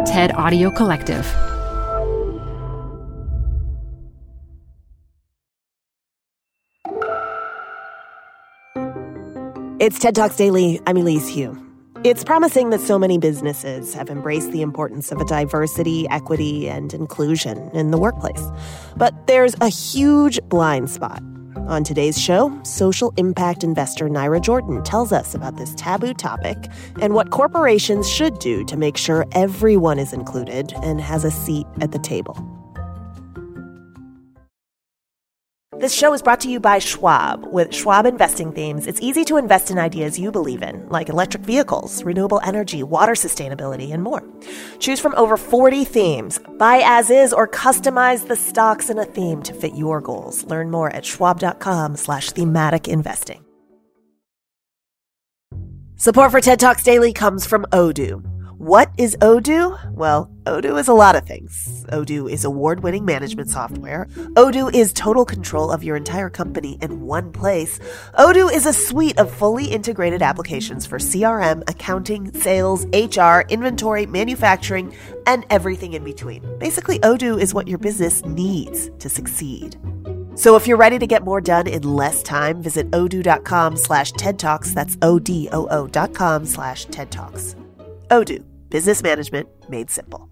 TED Audio Collective. It's TED Talks Daily. I'm Elise Hu. It's promising that so many businesses have embraced the importance of diversity, equity, and inclusion in the workplace. But there's a huge blind spot. On today's show, social impact investor Nyra Jordan tells us about this taboo topic and what corporations should do to make sure everyone is included and has a seat at the table. This show is brought to you by Schwab. With Schwab investing themes, it's easy to invest in ideas you believe in, like electric vehicles, renewable energy, water sustainability, and more. Choose from over 40 themes. Buy as is or customize the stocks in a theme to fit your goals. Learn more at schwab.com/thematic investing. Support for TED Talks Daily comes from Odoo. What is Odoo? Well, Odoo is a lot of things. Odoo is award-winning management software. Odoo is total control of your entire company in one place. Odoo is a suite of fully integrated applications for CRM, accounting, sales, HR, inventory, manufacturing, and everything in between. Basically, Odoo is what your business needs to succeed. So if you're ready to get more done in less time, visit odoo.com/TED Talks. That's odoo.com/TED Talks. Odoo, business management made simple.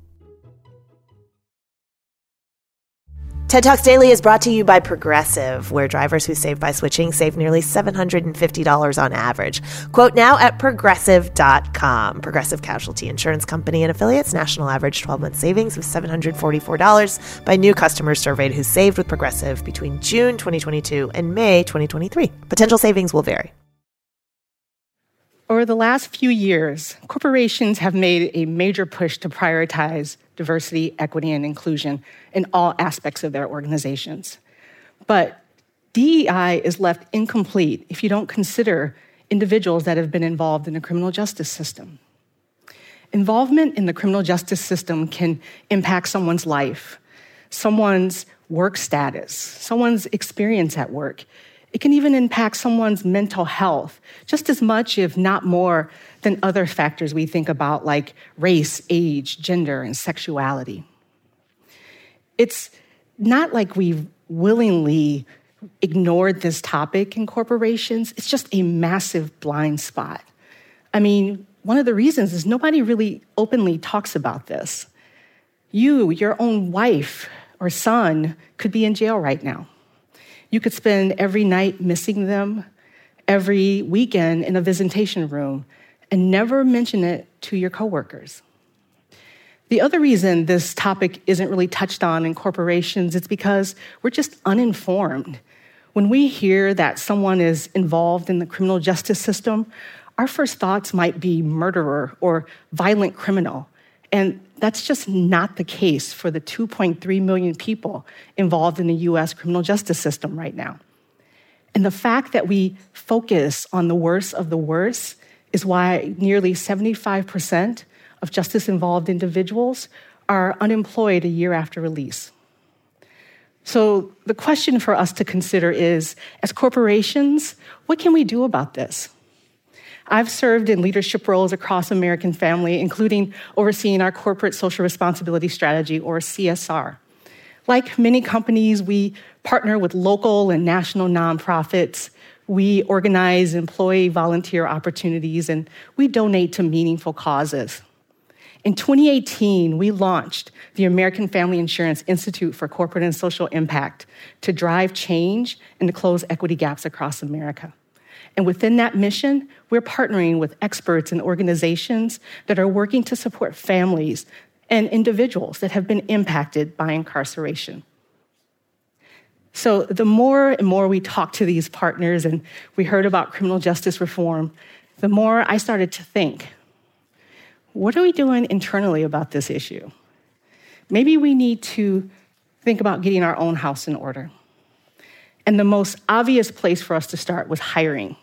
TED Talks Daily is brought to you by Progressive, where drivers who save by switching save nearly $750 on average. Quote now at Progressive.com. Progressive Casualty Insurance Company and affiliates. National average 12-month savings of $744 by new customers surveyed who saved with Progressive between June 2022 and May 2023. Potential savings will vary. Over the last few years, corporations have made a major push to prioritize diversity, equity, and inclusion in all aspects of their organizations. But DEI is left incomplete if you don't consider individuals that have been involved in the criminal justice system. Involvement in the criminal justice system can impact someone's life, someone's work status, someone's experience at work. It can even impact someone's mental health just as much, if not more, than other factors we think about like race, age, gender, and sexuality. It's not like we've willingly ignored this topic in corporations. It's just a massive blind spot. I mean, one of the reasons is nobody really openly talks about this. You, your own wife or son, could be in jail right now. You could spend every night missing them, every weekend in a visitation room, and never mention it to your coworkers. The other reason this topic isn't really touched on in corporations is because we're just uninformed. When we hear that someone is involved in the criminal justice system, our first thoughts might be murderer or violent criminal. And that's just not the case for the 2.3 million people involved in the U.S. criminal justice system right now. And the fact that we focus on the worst of the worst is why nearly 75% of justice-involved individuals are unemployed a year after release. So the question for us to consider is, as corporations, what can we do about this? I've served in leadership roles across American Family, including overseeing our corporate social responsibility strategy, or CSR. Like many companies, we partner with local and national nonprofits. We organize employee volunteer opportunities, and we donate to meaningful causes. In 2018, we launched the American Family Insurance Institute for Corporate and Social Impact to drive change and to close equity gaps across America. And within that mission, we're partnering with experts and organizations that are working to support families and individuals that have been impacted by incarceration. So the more and more we talk to these partners and we heard about criminal justice reform, the more I started to think, what are we doing internally about this issue? Maybe we need to think about getting our own house in order. And the most obvious place for us to start was hiring.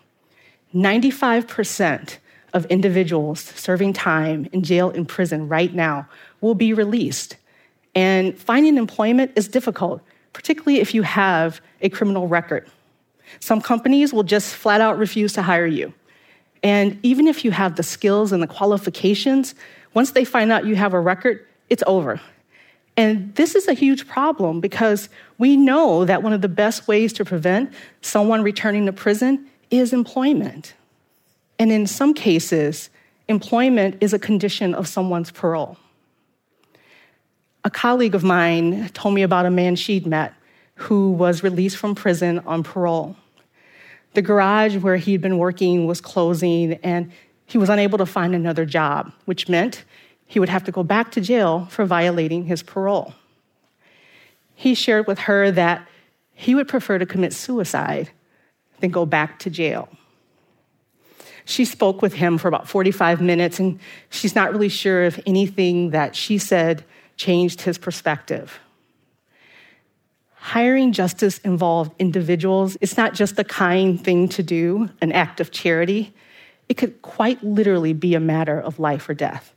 95% of individuals serving time in jail and prison right now will be released. And finding employment is difficult, particularly if you have a criminal record. Some companies will just flat out refuse to hire you. And even if you have the skills and the qualifications, Once they find out you have a record, it's over. And this is a huge problem because we know that one of the best ways to prevent someone returning to prison is employment. And in some cases, employment is a condition of someone's parole. A colleague of mine told me about a man she'd met who was released from prison on parole. The garage where he'd been working was closing, and he was unable to find another job, which meant he would have to go back to jail for violating his parole. He shared with her that he would prefer to commit suicide than go back to jail. She spoke with him for about 45 minutes, and she's not really sure if anything that she said changed his perspective. Hiring justice-involved individuals is not just a kind thing to do, an act of charity. It could quite literally be a matter of life or death.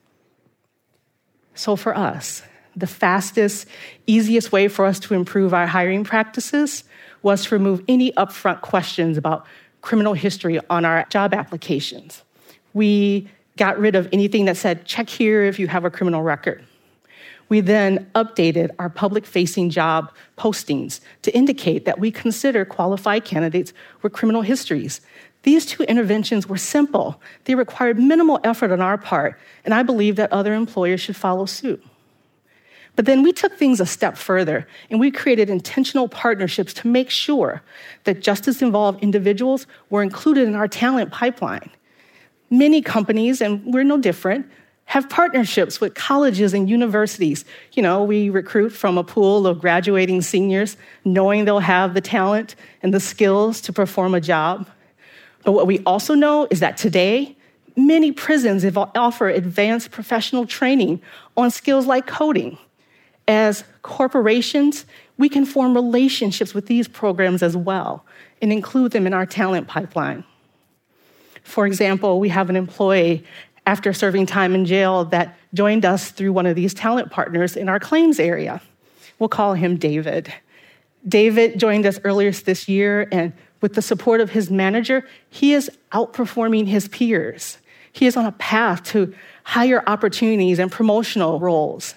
So for us, the fastest, easiest way for us to improve our hiring practices was to remove any upfront questions about criminal history on our job applications. We got rid of anything that said, check here if you have a criminal record. We then updated our public-facing job postings to indicate that we consider qualified candidates with criminal histories. These two interventions were simple. They required minimal effort on our part, and I believe that other employers should follow suit. But then we took things a step further, and we created intentional partnerships to make sure that justice-involved individuals were included in our talent pipeline. Many companies, and we're no different, have partnerships with colleges and universities. We recruit from a pool of graduating seniors, knowing they'll have the talent and the skills to perform a job. But what we also know is that today, many prisons offer advanced professional training on skills like coding. As corporations, we can form relationships with these programs as well and include them in our talent pipeline. For example, we have an employee after serving time in jail that joined us through one of these talent partners in our claims area. We'll call him David. David joined us earlier this year, and with the support of his manager, he is outperforming his peers. He is on a path to higher opportunities and promotional roles.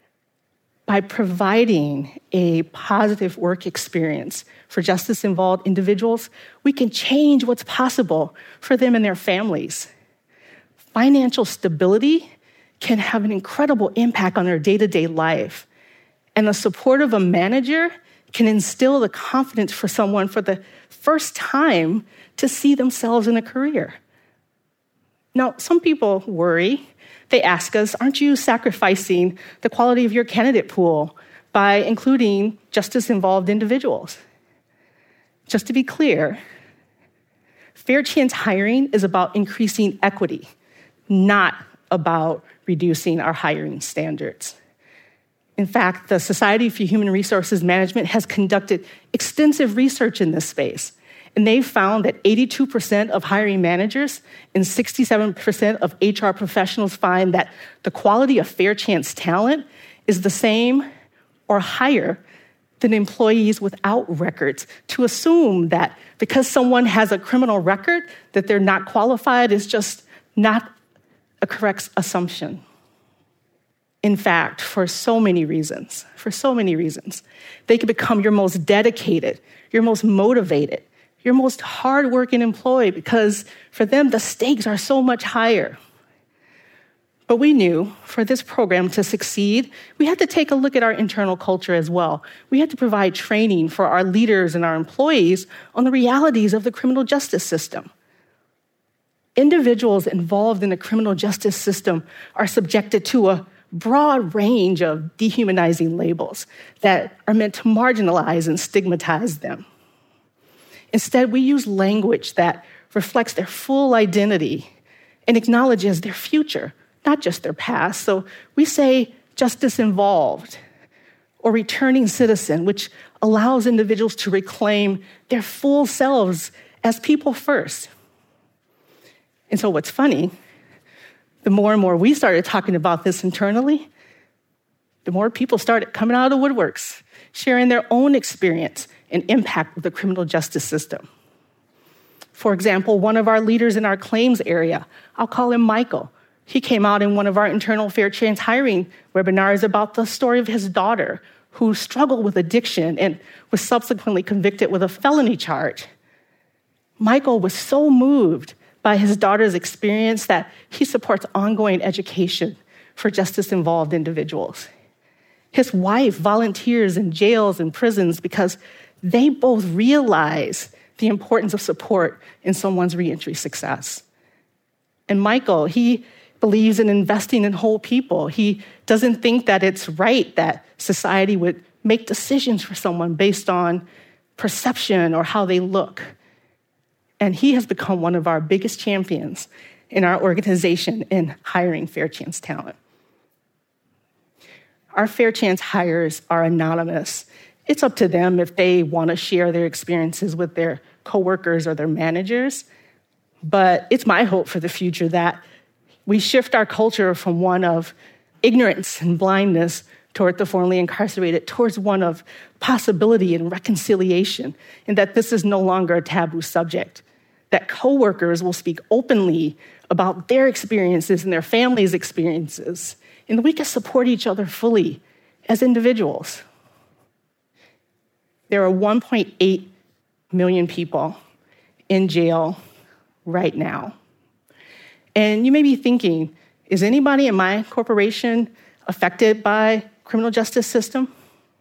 By providing a positive work experience for justice-involved individuals, we can change what's possible for them and their families. Financial stability can have an incredible impact on their day-to-day life. And the support of a manager can instill the confidence for someone for the first time to see themselves in a career. Now, some people worry. They ask us, aren't you sacrificing the quality of your candidate pool by including justice-involved individuals? Just to be clear, fair chance hiring is about increasing equity, not about reducing our hiring standards. In fact, the Society for Human Resources Management has conducted extensive research in this space, and they found that 82% of hiring managers and 67% of HR professionals find that the quality of fair chance talent is the same or higher than employees without records. To assume that because someone has a criminal record that they're not qualified is just not a correct assumption. In fact, for so many reasons, they can become your most dedicated, your most motivated, your most hardworking employee because for them, the stakes are so much higher. But we knew for this program to succeed, we had to take a look at our internal culture as well. We had to provide training for our leaders and our employees on the realities of the criminal justice system. Individuals involved in the criminal justice system are subjected to a broad range of dehumanizing labels that are meant to marginalize and stigmatize them. Instead, we use language that reflects their full identity and acknowledges their future, not just their past. So we say justice involved or returning citizen, which allows individuals to reclaim their full selves as people first. And so what's funny, the more and more we started talking about this internally, the more people started coming out of the woodworks, sharing their own experience and impact of the criminal justice system. For example, one of our leaders in our claims area, I'll call him Michael, He came out in one of our internal fair chance hiring webinars about the story of his daughter who struggled with addiction and was subsequently convicted with a felony charge. Michael was so moved by his daughter's experience that he supports ongoing education for justice-involved individuals. His wife volunteers in jails and prisons because they both realize the importance of support in someone's reentry success. And Michael, he believes in investing in whole people. He doesn't think that it's right that society would make decisions for someone based on perception or how they look. And he has become one of our biggest champions in our organization in hiring fair chance talent. Our fair chance hires are anonymous. It's up to them if they want to share their experiences with their coworkers or their managers. But it's my hope for the future that we shift our culture from one of ignorance and blindness toward the formerly incarcerated towards one of possibility and reconciliation, and that this is no longer a taboo subject, that coworkers will speak openly about their experiences and their families' experiences, and that we can support each other fully as individuals. There are 1.8 million people in jail right now. And you may be thinking, is anybody in my corporation affected by criminal justice system?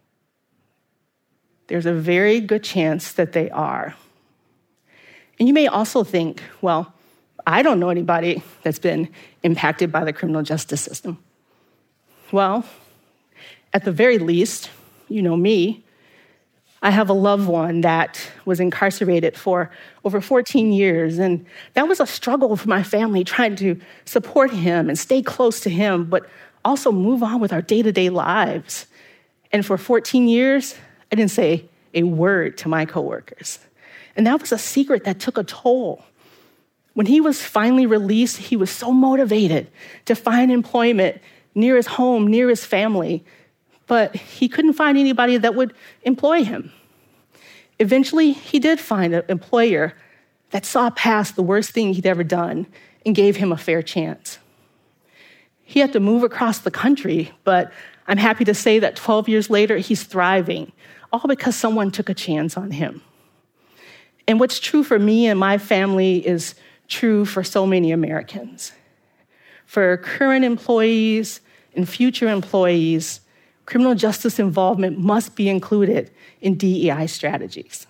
There's a very good chance that they are. And you may also think, well, I don't know anybody that's been impacted by the criminal justice system. Well, at the very least, you know me. I have a loved one that was incarcerated for over 14 years, and that was a struggle for my family, trying to support him and stay close to him, but also move on with our day-to-day lives. And for 14 years, I didn't say a word to my coworkers. And that was a secret that took a toll. When he was finally released, he was so motivated to find employment near his home, near his family, but he couldn't find anybody that would employ him. Eventually, he did find an employer that saw past the worst thing he'd ever done and gave him a fair chance. He had to move across the country, but I'm happy to say that 12 years later, he's thriving, all because someone took a chance on him. And what's true for me and my family is true for so many Americans. For current employees and future employees, criminal justice involvement must be included in DEI strategies.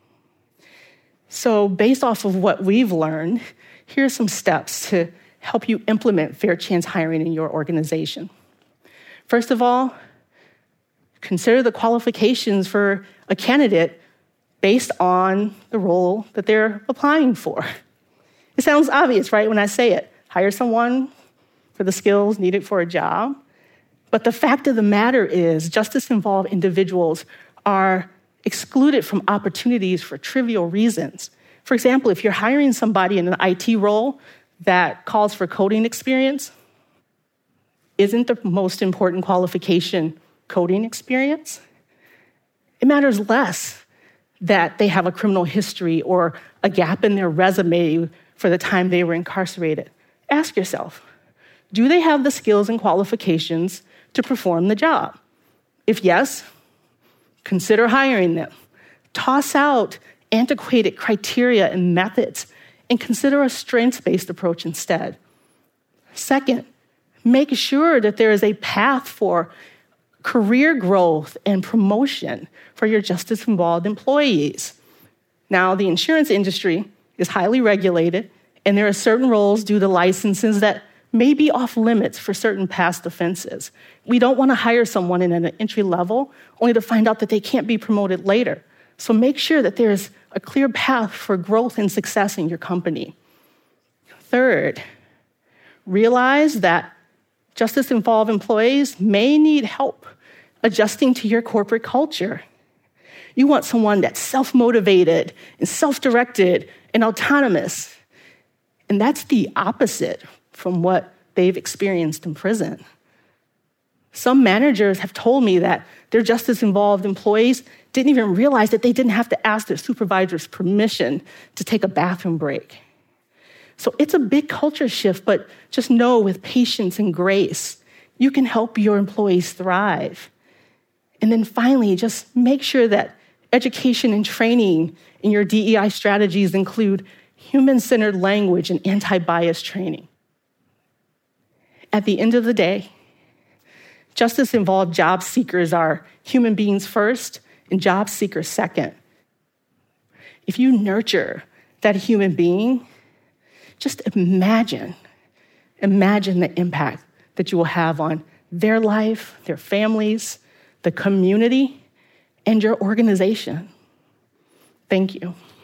So based off of what we've learned, here are some steps to help you implement fair chance hiring in your organization. First of all, consider the qualifications for a candidate based on the role that they're applying for. It sounds obvious, right, when I say it. Hire someone for the skills needed for a job. But the fact of the matter is, justice-involved individuals are excluded from opportunities for trivial reasons. For example, if you're hiring somebody in an IT role that calls for coding experience, isn't the most important qualification coding experience? It matters less that they have a criminal history or a gap in their resume for the time they were incarcerated. Ask yourself, do they have the skills and qualifications to perform the job? If yes, consider hiring them. Toss out antiquated criteria and methods and consider a strengths-based approach instead. Second, make sure that there is a path for career growth and promotion for your justice-involved employees. Now, the insurance industry is highly regulated, and there are certain roles due to licenses that may be off limits for certain past offenses. We don't want to hire someone in an entry level only to find out that they can't be promoted later. So make sure that there's a clear path for growth and success in your company. Third, realize that justice-involved employees may need help adjusting to your corporate culture. You want someone that's self-motivated and self-directed and autonomous. And that's the opposite from what they've experienced in prison. Some managers have told me that their justice-involved employees didn't even realize that they didn't have to ask their supervisor's permission to take a bathroom break. So it's a big culture shift, but just know with patience and grace, you can help your employees thrive. And then finally, just make sure that education and training in your DEI strategies include human-centered language and anti-bias training. At the end of the day, justice-involved job seekers are human beings first and job seekers second. If you nurture that human being, just imagine the impact that you will have on their life, their families, the community, and your organization. Thank you.